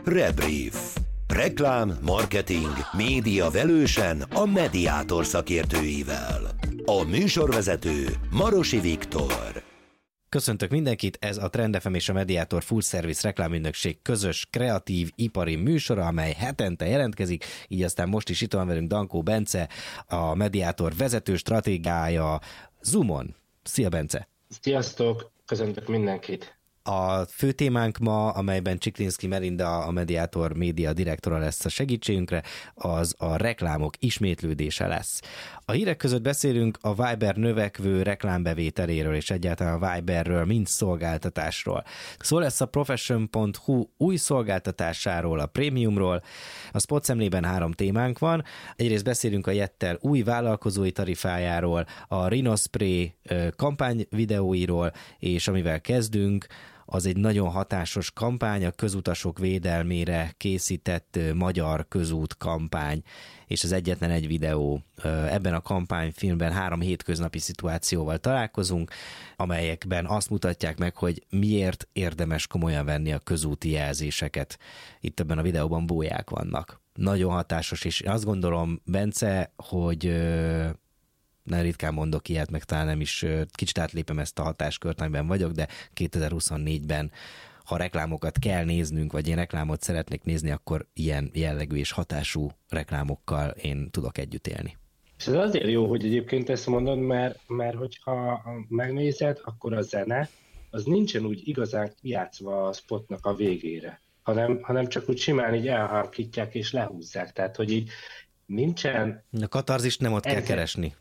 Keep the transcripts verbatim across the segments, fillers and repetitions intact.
Rebrief. Reklám, marketing, média velősen a Mediátor szakértőivel. A műsorvezető Marosi Viktor. Köszöntök mindenkit, ez a Trend ef em és a Mediátor Full Service reklámügynökség közös, kreatív, ipari műsora, amely hetente jelentkezik, így aztán most is itt van velünk Dankó Bence, a Mediátor vezető stratégiája Zoomon. Szia, Bence! Sziasztok, köszöntök mindenkit! A fő témánk ma, amelyben Csiklinszky Melinda, a Mediátor média direktora lesz a segítségünkre, az a reklámok ismétlődése lesz. A hírek között beszélünk a Viber növekvő reklámbevételéről és egyáltalán a Viberről, mint szolgáltatásról. Szó lesz a profession pont hu új szolgáltatásáról, a prémiumról. A spot szemlében három témánk van. Egyrészt beszélünk a Yettel új vállalkozói tarifájáról, a Rhinospray kampány videóiról, és amivel kezdünk, az egy nagyon hatásos kampány, a közutasok védelmére készített magyar közút kampány, és az egyetlen egy videó. Ebben a kampányfilmben három hétköznapi szituációval találkozunk, amelyekben azt mutatják meg, hogy miért érdemes komolyan venni a közúti jelzéseket. Itt ebben a videóban bóják vannak. Nagyon hatásos, és azt gondolom, Bence, hogy nem ritkán mondok ilyet, meg talán nem is, kicsit átlépem ezt a hatáskört, amiben vagyok, de kétezer-huszonnégyben, ha reklámokat kell néznünk, vagy én reklámot szeretnék nézni, akkor ilyen jellegű és hatású reklámokkal én tudok együtt élni. És ez azért jó, hogy egyébként ezt mondod, mert, mert hogyha megnézed, akkor a zene, az nincsen úgy igazán kijátszva a spotnak a végére, hanem, hanem csak úgy simán így elharkítják és lehúzzák. Tehát, hogy így nincsen... A katarzist nem ott kell keresni.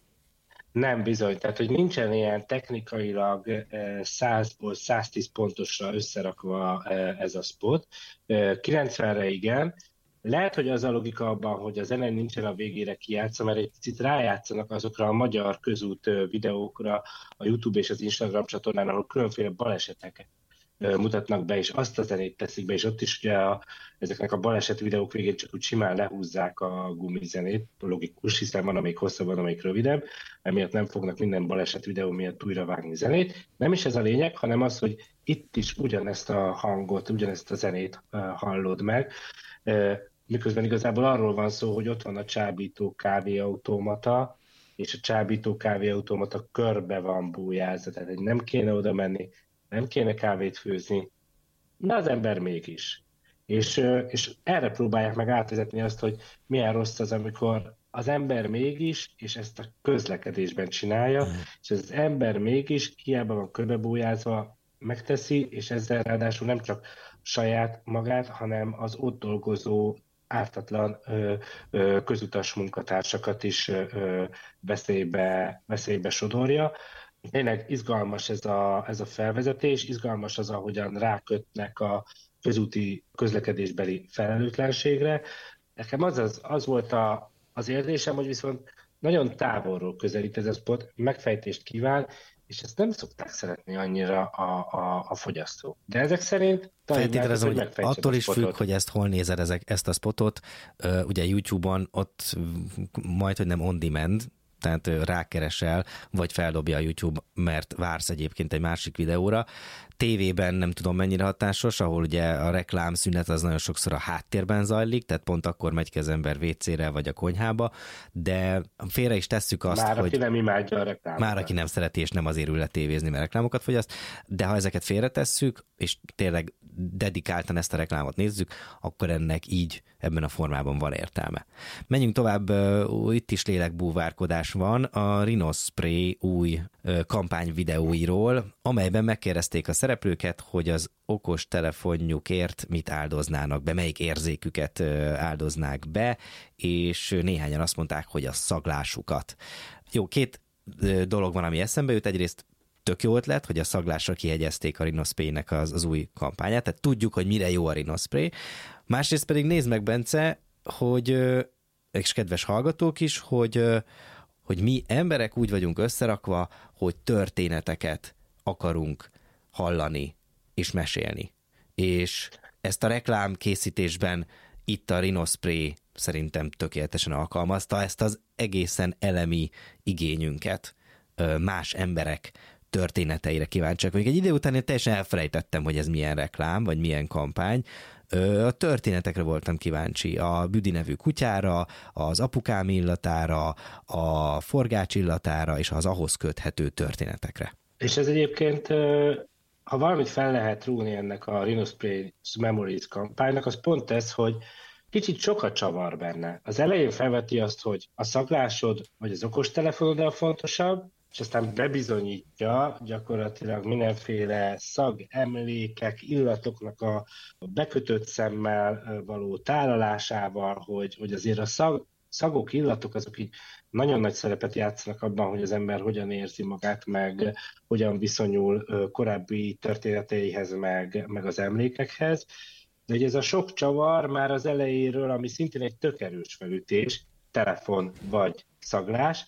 Nem bizony, tehát hogy nincsen ilyen technikailag százból száztíz pontosra összerakva ez a spot. kilencvenre igen. Lehet, hogy az a logika abban, hogy a zene nincsen a végére kijátszva, mert egy picit rájátszanak azokra a magyar közút videókra a YouTube és az Instagram csatornán, ahol különféle baleseteket mutatnak be, és azt a zenét teszik be, és ott is ugye a, ezeknek a baleset videók végén csak úgy simán lehúzzák a gumizenét, logikus, hiszen van, amelyik hosszabb, van, amelyik rövidebb, emiatt nem fognak minden baleset videó miatt újra vágni zenét. Nem is ez a lényeg, hanem az, hogy itt is ugyanezt a hangot, ugyanezt a zenét hallod meg, miközben igazából arról van szó, hogy ott van a csábító kávéautomata, és a csábító kávéautomata körbe van bújázva, tehát nem kéne oda menni, nem kéne kávét főzni, de az ember mégis. És, és erre próbálják meg átvezetni azt, hogy milyen rossz az, amikor az ember mégis, és ezt a közlekedésben csinálja, mm. és az ember mégis hiába van körbebújázva, megteszi, és ezzel ráadásul nem csak saját magát, hanem az ott dolgozó ártatlan ö, ö, közutas munkatársakat is ö, veszélybe, veszélybe sodorja. Tényleg izgalmas ez a, ez a felvezetés, izgalmas az, ahogyan rákötnek a közúti közlekedésbeli felelőtlenségre. Nekem az, az, az volt a, az érzésem, hogy viszont nagyon távolról közelít ez a spot, megfejtést kíván, és ezt nem szokták szeretni annyira a, a, a fogyasztók. De ezek szerint... Feltételezem, hogy attól is függ, hogy ezt hol nézed ezek, ezt a spotot. Uh, ugye YouTube-on ott majd, hogy nem on demand, tehát rákeresel, vagy feldobja a YouTube, mert vársz egyébként egy másik videóra. Tévében nem tudom mennyire hatásos, ahol ugye a reklámszünet az nagyon sokszor a háttérben zajlik, tehát pont akkor megy ki az ember vécére vagy a konyhába, de félre is tesszük azt, már hogy... Már aki nem imádja a reklámokat. Már aki nem szereti, és nem azért ül le tévézni, mert reklámokat fogyaszt, de ha ezeket félretesszük, és tényleg dedikáltan ezt a reklámot nézzük, akkor ennek így, ebben a formában van értelme. Menjünk tovább, itt is lélekbúvárkodás van a Rhinospray új kampány videóiról, amelyben megkérdezték a szereplőket, hogy az okos telefonjukért mit áldoznának be, melyik érzéküket áldoznák be, és néhányan azt mondták, hogy a szaglásukat. Jó, két dolog van, ami eszembe jut. Egyrészt tök jó ötlet, hogy a szaglásra kihegyezték a Rhinospray-nek az, az új kampányát, tehát tudjuk, hogy mire jó a Rhinospray. Másrészt pedig nézd meg, Bence, hogy, és kedves hallgatók is, hogy, hogy mi emberek úgy vagyunk összerakva, hogy történeteket akarunk hallani és mesélni. És ezt a reklám készítésben itt a Rhinospray szerintem tökéletesen alkalmazta ezt az egészen elemi igényünket, más emberek történeteire kíváncsiak. Még egy idő után én teljesen elfelejtettem, hogy ez milyen reklám, vagy milyen kampány, A történetekre voltam kíváncsi, a Büdi nevű kutyára, az apukám illatára, a forgács illatára és az ahhoz köthető történetekre. És ez egyébként, ha valamit fel lehet rúgni ennek a Rhinospray Memories kampánynak, az pont ez, hogy kicsit sokat csavar benne. Az elején felveti azt, hogy a szaglásod vagy az okostelefonod a fontosabb, és aztán bebizonyítja gyakorlatilag mindenféle szag, emlékek, illatoknak a bekötött szemmel való tálalásával, hogy, hogy azért a szag, szagok, illatok azok így nagyon nagy szerepet játszanak abban, hogy az ember hogyan érzi magát, meg hogyan viszonyul korábbi történeteihez, meg, meg az emlékekhez. De hogy ez a sok csavar már az elejéről, ami szintén egy tök erős felütés, telefon vagy szaglás,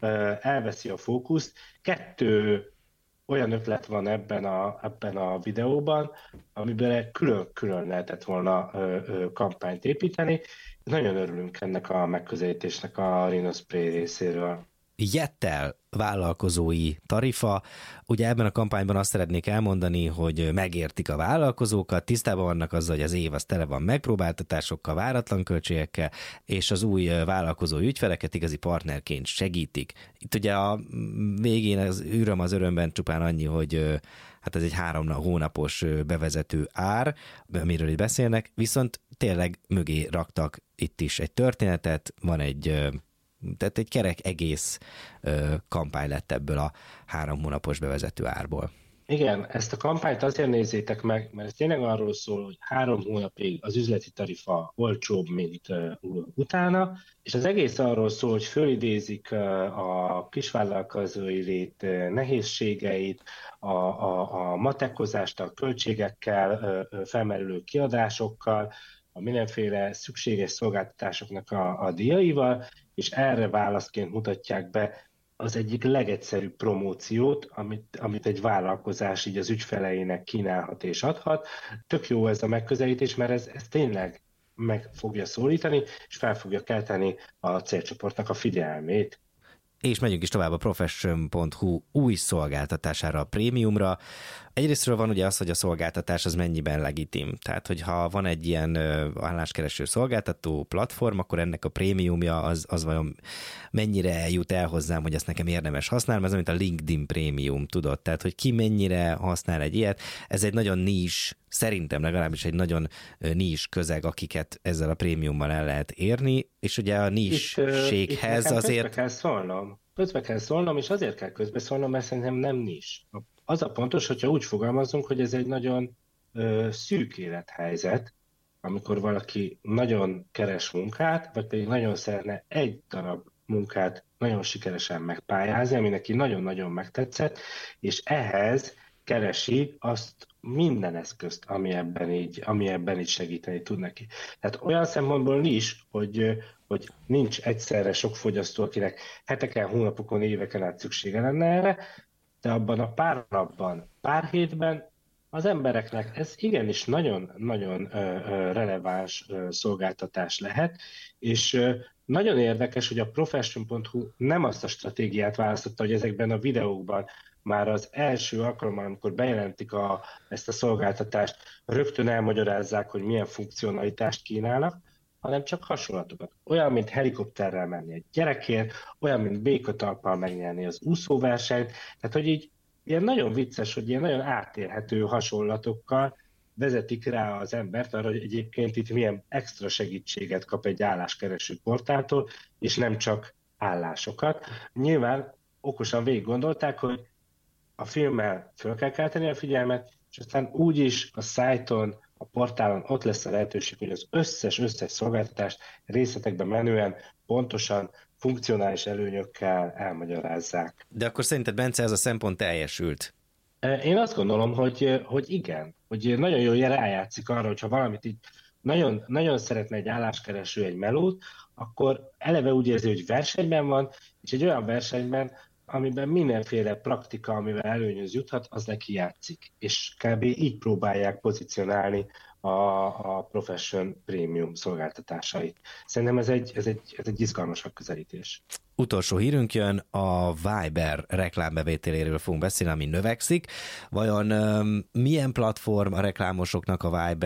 elveszi a fókuszt. Kettő olyan ötlet van ebben a, ebben a videóban, amiben külön-külön lehetett volna kampányt építeni. Nagyon örülünk ennek a megközelítésnek a Rhinospray részéről. Jettel vállalkozói tarifa. Ugye ebben a kampányban azt szeretnék elmondani, hogy megértik a vállalkozókat, tisztában vannak azzal, hogy az év az tele van megpróbáltatásokkal, váratlan költségekkel, és az új vállalkozó ügyfeleket igazi partnerként segítik. Itt ugye a végén az űröm az örömben csupán annyi, hogy hát ez egy három hónapos bevezető ár, amiről itt beszélnek, viszont tényleg mögé raktak itt is egy történetet, van egy tehát egy kerek egész ö, kampány lett ebből a három hónapos bevezető árból. Igen, ezt a kampányt azért nézzétek meg, mert ez tényleg arról szól, hogy három hónapig az üzleti tarifa olcsóbb, mint uh, utána, és az egész arról szól, hogy fölidézik uh, a kisvállalkozói lét uh, nehézségeit, a, a, a matekozást a költségekkel, uh, felmerülő kiadásokkal, a mindenféle szükséges szolgáltatásoknak a, a díjaival, és erre válaszként mutatják be az egyik legegyszerűbb promóciót, amit, amit egy vállalkozás így az ügyfeleinek kínálhat és adhat. Tök jó ez a megközelítés, mert ez, ez tényleg meg fogja szólítani, és fel fogja kelteni a célcsoportnak a figyelmét. És megyünk is tovább a profession pont hu új szolgáltatására, a prémiumra. Egyrésztről van ugye az, hogy a szolgáltatás az mennyiben legitim. Tehát, hogyha van egy ilyen álláskereső szolgáltató platform, akkor ennek a prémiumja az, az vajon mennyire jut el hozzám, hogy ezt nekem érdemes használni, ez mint a LinkedIn prémium, tudod? Tehát, hogy ki mennyire használ egy ilyet. Ez egy nagyon nis, szerintem legalábbis egy nagyon nis közeg, akiket ezzel a prémiummal el lehet érni, és ugye a nisséghez azért... Közbe kell szólnom. Közbe kell szólnom, és azért kell közbeszólnom, mert szerintem nem nis. Az a pontos, hogyha úgy fogalmazunk, hogy ez egy nagyon ö, szűk élethelyzet, amikor valaki nagyon keres munkát, vagy pedig nagyon szeretne egy darab munkát nagyon sikeresen megpályázni, ami neki nagyon-nagyon megtetszett, és ehhez keresi azt minden eszközt, ami ebben így, ami ebben így segíteni tud neki. Tehát olyan szempontból is, hogy, hogy nincs egyszerre sok fogyasztó, akinek heteken, hónapokon, éveken át szüksége lenne erre, de abban a pár napban, pár hétben az embereknek ez igenis nagyon-nagyon releváns szolgáltatás lehet, és nagyon érdekes, hogy a profession pont hu nem azt a stratégiát választotta, hogy ezekben a videókban már az első alkalommal, amikor bejelentik a, ezt a szolgáltatást, rögtön elmagyarázzák, hogy milyen funkcionalitást kínálnak, hanem csak hasonlatokat. Olyan, mint helikopterrel menni egy gyerekért, olyan, mint békatalppal megnyerni az úszóversenyt. Tehát, hogy így ilyen nagyon vicces, hogy ilyen nagyon átérhető hasonlatokkal vezetik rá az embert arra, hogy egyébként itt milyen extra segítséget kap egy álláskereső portáltól, és nem csak állásokat. Nyilván okosan végig gondolták, hogy a filmmel föl kell kelteni a figyelmet, és aztán úgyis a szájton, a portálon ott lesz a lehetőség, hogy az összes-összes szolgáltatást részletekben menően, pontosan, funkcionális előnyökkel elmagyarázzák. De akkor szerinted, Bence, ez a szempont teljesült? Én azt gondolom, hogy, hogy igen, hogy nagyon jól rájátszik arra, hogyha valamit így nagyon, nagyon szeretne egy álláskereső egy melót, akkor eleve úgy érzi, hogy versenyben van, és egy olyan versenyben, amiben mindenféle praktika, amivel előnyöz juthat, az neki játszik. És kb. Így próbálják pozícionálni a, a Profession Premium szolgáltatásait. Szerintem ez egy, ez egy, ez egy izgalmas megközelítés. Utolsó hírünk jön, a Viber reklámbevételéről fogunk beszélni, ami növekszik. Vajon um, milyen platform a reklámosoknak a Viber,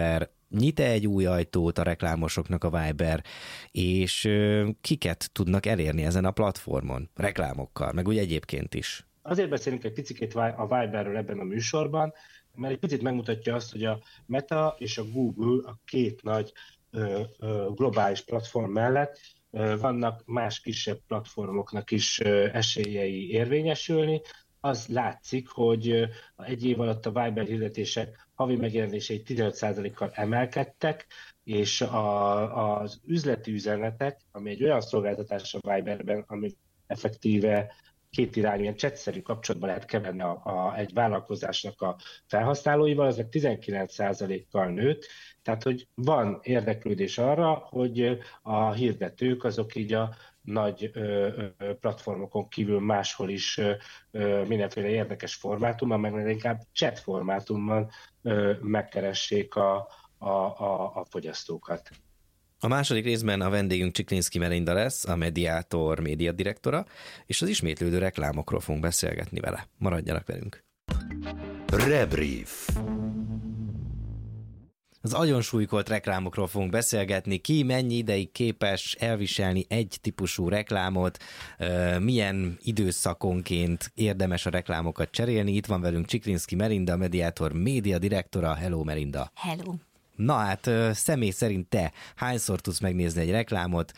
nyit-e egy új ajtót a reklámosoknak a Viber, és kiket tudnak elérni ezen a platformon, reklámokkal, meg úgy egyébként is. Azért beszélünk egy picit a Viberről ebben a műsorban, mert egy picit megmutatja azt, hogy a Meta és a Google, a két nagy ö, ö, globális platform mellett ö, vannak más kisebb platformoknak is ö, esélyei érvényesülni. Az látszik, hogy egy év alatt a Viber hirdetések havi megjelenései tizenöt százalékkal emelkedtek, és a, az üzleti üzenetek, ami egy olyan szolgáltatás a Viberben, ami effektíve két irányú, ilyen chatszerű kapcsolatban lehet keverni a, a, egy vállalkozásnak a felhasználóival, az meg tizenkilenc százalékkal nőtt, tehát hogy van érdeklődés arra, hogy a hirdetők azok így a nagy ö, ö, platformokon kívül máshol is ö, ö, mindenféle érdekes formátumban, meg inkább chat formátumban ö, megkeressék a, a, a, a fogyasztókat. A második részben a vendégünk Csiklinszky Melinda lesz, a Mediator médiadirektora, és az ismétlődő reklámokról fogunk beszélgetni vele. Maradjanak velünk! Rebrief. Az agyonsúlykolt reklámokról fogunk beszélgetni, ki mennyi ideig képes elviselni egy típusú reklámot, milyen időszakonként érdemes a reklámokat cserélni. Itt van velünk Csiklinszky Melinda, a Mediator médiadirektora. Hello, Melinda! Hello! Na hát, személy szerint te hányszor tudsz megnézni egy reklámot,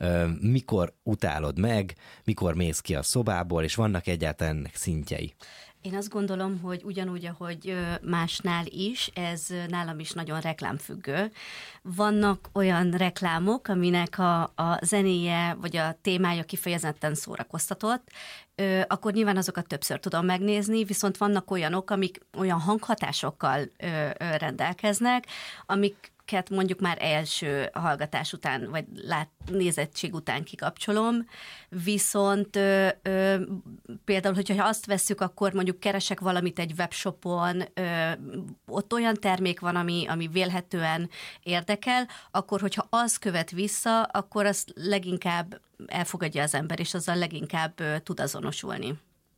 mikor utálod meg, mikor mész ki a szobából, és vannak egyáltalán ennek szintjei? Én azt gondolom, hogy ugyanúgy, ahogy másnál is, ez nálam is nagyon reklámfüggő. Vannak olyan reklámok, aminek a, a zenéje vagy a témája kifejezetten szórakoztatott, akkor nyilván azokat többször tudom megnézni, viszont vannak olyanok, amik olyan hanghatásokkal rendelkeznek, amik mondjuk már első hallgatás után, vagy lát, nézettség után kikapcsolom, viszont ö, ö, például, hogyha azt vesszük, akkor mondjuk keresek valamit egy webshopon, ö, ott olyan termék van, ami, ami vélhetően érdekel, akkor, hogyha az követ vissza, akkor azt leginkább elfogadja az ember, és azzal leginkább ö, tud azonosulni.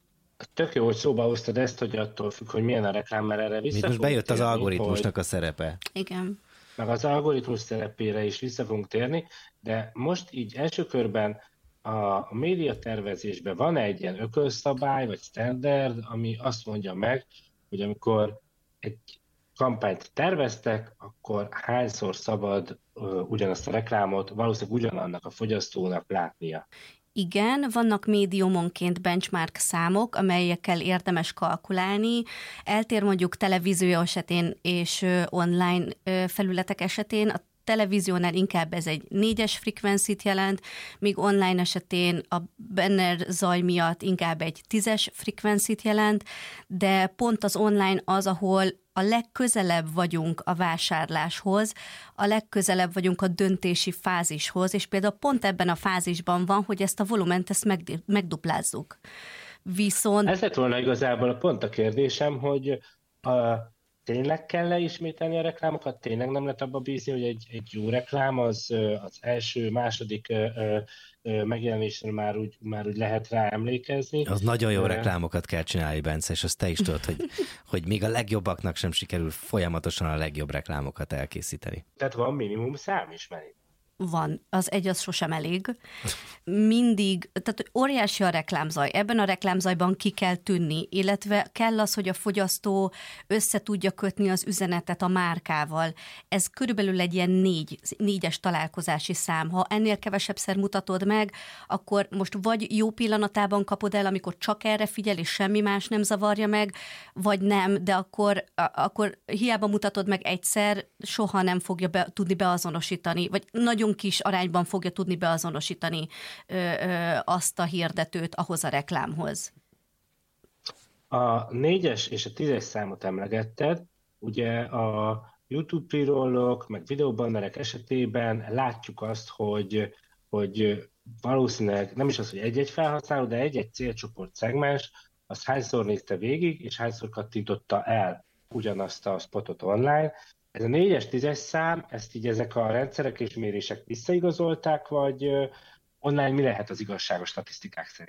Tök jó, hogy szóba hoztad ezt, hogy attól függ, hogy milyen a reklám, mert erre vissza. Most bejött az algoritmusnak hogy... a szerepe. Igen. Meg az algoritmus szerepére is vissza fogunk térni, de most így első körben a médiatervezésben van egy ilyen ökölszabály, vagy standard, ami azt mondja meg, hogy amikor egy kampányt terveztek, akkor hányszor szabad uh, ugyanazt a reklámot valószínűleg ugyanannak a fogyasztónak látnia. Igen, vannak médiumonként benchmark számok, amelyekkel érdemes kalkulálni. Eltér mondjuk televízió esetén és online felületek esetén. A televíziónál inkább ez egy négyes frekvencit jelent, míg online esetén a banner zaj miatt inkább egy tízes frekvencit jelent, de pont az online az, ahol a legközelebb vagyunk a vásárláshoz, a legközelebb vagyunk a döntési fázishoz, és például pont ebben a fázisban van, hogy ezt a volument ezt megduplázzuk. Viszont... Ez lett volna igazából pont a kérdésem, hogy a, tényleg kell leismételni a reklámokat? Tényleg nem lehet abba bízni, hogy egy, egy jó reklám az, az első, második megjelenésre már úgy, már úgy lehet rá emlékezni. Az nagyon jó reklámokat kell csinálni, Bence, és azt te is tudod, hogy, hogy még a legjobbaknak sem sikerül folyamatosan a legjobb reklámokat elkészíteni. Tehát van minimum szám is, Meri? Van, az egy az sosem elég. Mindig, tehát óriási a reklámzaj, ebben a reklámzajban ki kell tűnni, illetve kell az, hogy a fogyasztó össze tudja kötni az üzenetet a márkával. Ez körülbelül egy ilyen négy, négyes találkozási szám. Ha ennél kevesebbszer mutatod meg, akkor most vagy jó pillanatában kapod el, amikor csak erre figyel, és semmi más nem zavarja meg, vagy nem, de akkor, akkor hiába mutatod meg egyszer, soha nem fogja be, tudni beazonosítani, vagy nagyon kis arányban fogja tudni beazonosítani ö, ö, azt a hirdetőt ahhoz a reklámhoz. A négyes és a tízes számot emlegetted, ugye a YouTube pre-rollok, meg videóbannerek esetében látjuk azt, hogy, hogy valószínűleg nem is az, hogy egy-egy felhasználó, de egy-egy célcsoport szegmens, az hányszor nézte végig, és hányszor kattintotta el ugyanazt a spotot online. Ez a négyes, tízes szám, ezt így ezek a rendszerek és mérések visszaigazolták, vagy online mi lehet az igazságos statisztikák szerint?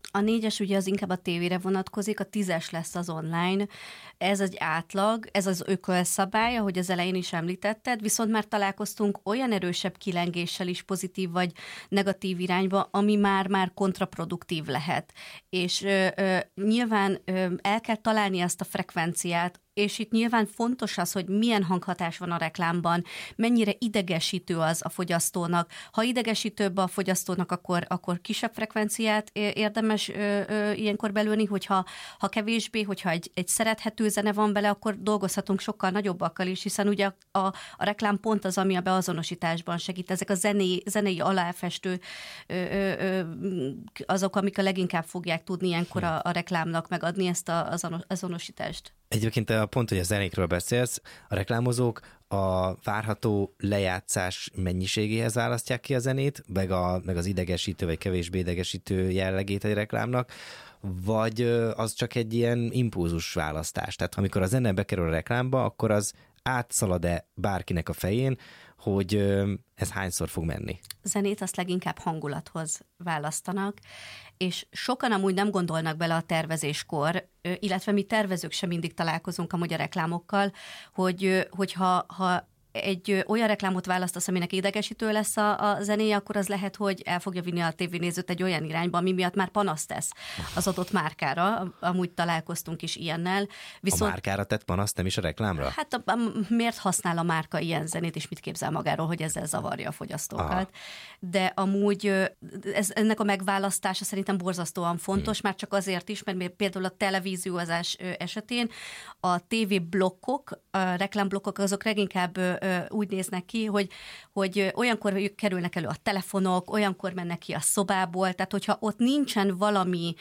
A négyes ugye az inkább a tévére vonatkozik, a tízes lesz az online. Ez egy átlag, ez az ökölszabály, ahogy az elején is említetted, viszont már találkoztunk olyan erősebb kilengéssel is pozitív vagy negatív irányba, ami már-már kontraproduktív lehet. És ö, ö, nyilván ö, el kell találni ezt a frekvenciát, és itt nyilván fontos az, hogy milyen hanghatás van a reklámban, mennyire idegesítő az a fogyasztónak. Ha idegesítőbb a fogyasztónak, akkor, akkor kisebb frekvenciát érdemes ö, ö, ilyenkor belőni, hogyha ha kevésbé, hogyha egy, egy szerethető zene van bele, akkor dolgozhatunk sokkal nagyobbakkal is, hiszen ugye a, a, a reklám pont az, ami a beazonosításban segít. Ezek a zené, zenei aláfestő ö, ö, ö, azok, amik a leginkább fogják tudni ilyenkor a, a reklámnak megadni ezt a, az azonosítást. Egyébként a pont, hogy a zenékről beszélsz, a reklámozók a várható lejátszás mennyiségéhez választják ki a zenét, meg, a, meg az idegesítő vagy kevésbé idegesítő jellegét egy reklámnak, vagy az csak egy ilyen impulzus választás. Tehát amikor a zene bekerül a reklámba, akkor az átszalad-e bárkinek a fején, hogy ez hányszor fog menni? Zenét azt leginkább hangulathoz választanak, és sokan amúgy nem gondolnak bele a tervezéskor, illetve mi tervezők sem mindig találkozunk amúgy a reklámokkal, hogy, hogyha ha egy olyan reklámot választasz, aminek idegesítő lesz a, a zenéje, akkor az lehet, hogy el fogja vinni a tévénézőt egy olyan irányba, ami miatt már panaszt tesz az adott márkára. Amúgy találkoztunk is ilyennel. Viszont, a márkára tett panaszt, nem is a reklámra? Hát a, a, miért használ a márka ilyen zenét, és mit képzel magáról, hogy ezzel zavarja a fogyasztókat. Aha. De amúgy ez, ennek a megválasztása szerintem borzasztóan fontos, hmm. már csak azért is, mert például a televíziózás esetén a tévéblokkok, a reklámblokkok azok leginkább úgy néznek ki, hogy, hogy olyankor kerülnek elő a telefonok, olyankor mennek ki a szobából, tehát hogyha ott nincsen valami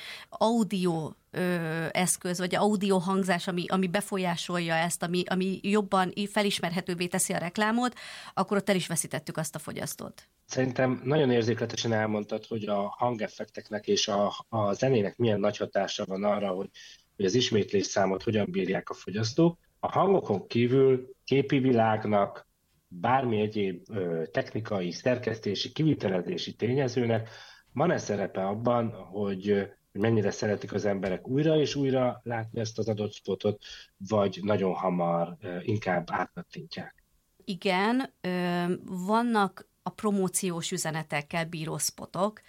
audio ö, eszköz, vagy audio hangzás, ami, ami befolyásolja ezt, ami, ami jobban felismerhetővé teszi a reklámot, akkor ott el is veszítettük azt a fogyasztót. Szerintem nagyon érzékletesen elmondtad, hogy a hangeffekteknek és a, a zenének milyen nagy hatása van arra, hogy, hogy az ismétlés számot hogyan bírják a fogyasztók. A hangokon kívül képi világnak, bármi egyéb ö, technikai, szerkesztési, kivitelezési tényezőnek van-e szerepe abban, hogy mennyire szeretik az emberek újra és újra látni ezt az adott spotot, vagy nagyon hamar ö, inkább átkattintják? Igen, ö, vannak a promóciós üzenetekkel bíró spotok,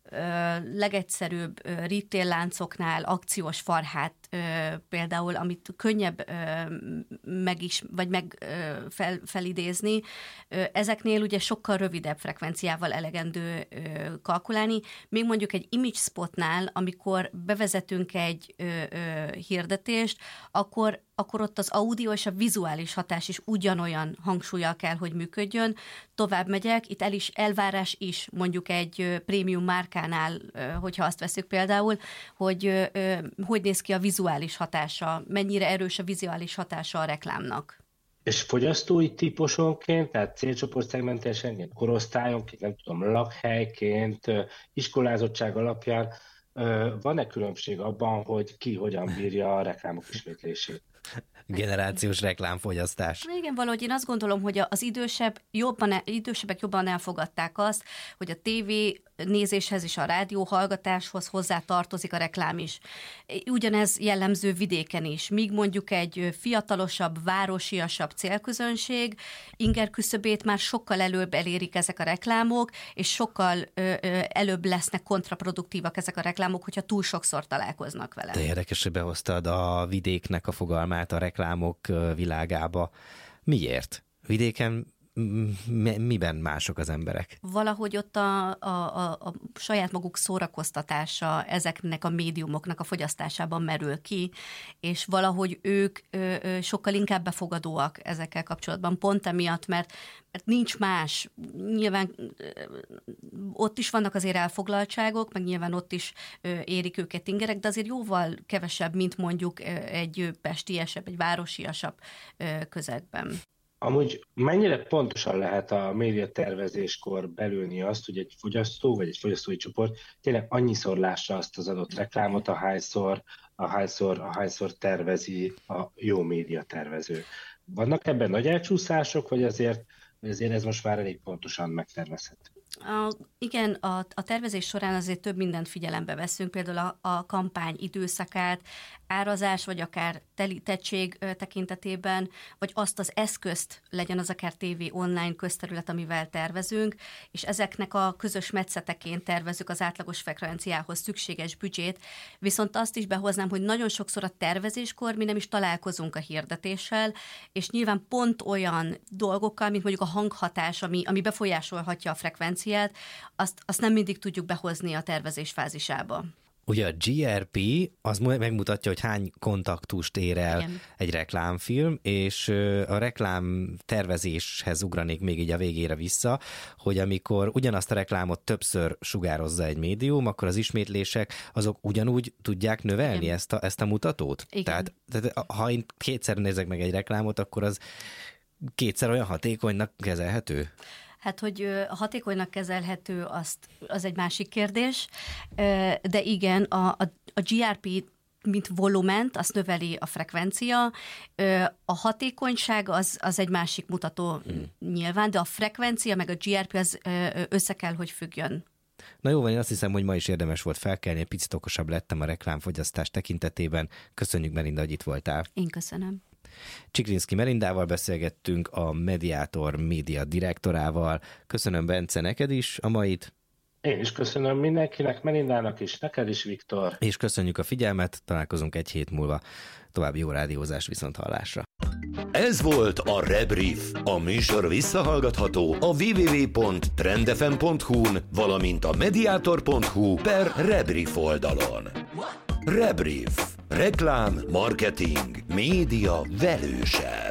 legegyszerűbb retail láncoknál akciós farhát például, amit könnyebb meg is, vagy meg fel, felidézni, ezeknél ugye sokkal rövidebb frekvenciával elegendő kalkulálni. Még mondjuk egy image spotnál, amikor bevezetünk egy hirdetést, akkor akkor ott az audio és a vizuális hatás is ugyanolyan hangsúllyal kell, hogy működjön. Tovább megyek, itt el is elvárás is mondjuk egy prémium márkánál, hogyha azt veszük például, hogy hogy néz ki a vizuális hatása, mennyire erős a vizuális hatása a reklámnak. És fogyasztói típusonként, tehát célcsoportszegmentásenként, korosztályonként, nem tudom, lakhelyként, iskolázottság alapján van-e különbség abban, hogy ki hogyan bírja a reklámok ismétlését? Generációs reklámfogyasztás. Igen, valahogy én azt gondolom, hogy az idősebb, jobban, idősebbek jobban elfogadták azt, hogy a tévé nézéshez és a rádió hallgatáshoz hozzá tartozik a reklám is. Ugyanez jellemző vidéken is. Míg mondjuk egy fiatalosabb, városiasabb célközönség inger küszöbét már sokkal előbb elérik ezek a reklámok, és sokkal ö, ö, előbb lesznek kontraproduktívak ezek a reklámok, hogyha túl sokszor találkoznak vele. De érdekes, hogy behoztad a vidéknek a fogalmát a reklámok világába. Miért? Vidéken miben mások az emberek? Valahogy ott a, a, a, a saját maguk szórakoztatása ezeknek a médiumoknak a fogyasztásában merül ki, és valahogy ők ö, ö, sokkal inkább befogadóak ezekkel kapcsolatban, pont emiatt, mert, mert nincs más. Nyilván ö, ott is vannak azért elfoglaltságok, meg nyilván ott is ö, érik őket ingerek, de azért jóval kevesebb, mint mondjuk ö, egy pestiesebb, egy városiasabb ö, közegben. Amúgy mennyire pontosan lehet a médiatervezéskor belőni azt, hogy egy fogyasztó vagy egy fogyasztói csoport tényleg annyiszor lássa azt az adott reklámot, ahányszor, ahányszor, ahányszor tervezi a jó médiatervező. Vannak ebben nagy elcsúszások, vagy azért, vagy azért ez most már elég pontosan megtervezhető? A, igen, a, a tervezés során azért több mindent figyelembe veszünk, például a, a kampány időszakát, árazás, vagy akár telítettség tekintetében, vagy azt az eszközt, legyen az akár tévé, online közterület, amivel tervezünk, és ezeknek a közös metszeteként tervezünk az átlagos frekvenciához szükséges büdzsét, viszont azt is behoznám, hogy nagyon sokszor a tervezéskor mi nem is találkozunk a hirdetéssel, és nyilván pont olyan dolgokkal, mint mondjuk a hanghatás, ami, ami befolyásolhatja a frekvenciát, azt, azt nem mindig tudjuk behozni a tervezés fázisába. Ugye a gé er pé az megmutatja, hogy hány kontaktust ér el Igen. egy reklámfilm, és a reklám tervezéshez ugranék még így a végére vissza, hogy amikor ugyanazt a reklámot többször sugározza egy médium, akkor az ismétlések azok ugyanúgy tudják növelni ezt a, ezt a mutatót? Igen. Tehát, tehát ha én kétszer nézek meg egy reklámot, akkor az kétszer olyan hatékonynak kezelhető? Hát, hogy hatékonynak kezelhető, azt, az egy másik kérdés, de igen, a, a, a gé er pé, mint volument, azt növeli a frekvencia, a hatékonyság az, az egy másik mutató hmm. nyilván, de a frekvencia meg a gé er pé az össze kell, hogy függjön. Na jó van, én azt hiszem, hogy ma is érdemes volt felkelni, egy picit okosabb lettem a reklámfogyasztás tekintetében. Köszönjük, Melinda, hogy itt voltál. Én köszönöm. Csiklinszky Melindával beszélgettünk, a Mediator média direktorával. Köszönöm, Bence, neked is a mait. Én is köszönöm mindenkinek, Melindának is, neked is, Viktor. És köszönjük a figyelmet, találkozunk egy hét múlva. További jó rádiózás, viszont hallásra. Ez volt a Rebrief. A műsor visszahallgatható a double-u double-u double-u pont trendfm pont hu-n, valamint a mediator pont hu per Rebrief oldalon. Rebrief. Reklám, marketing, média velősebb.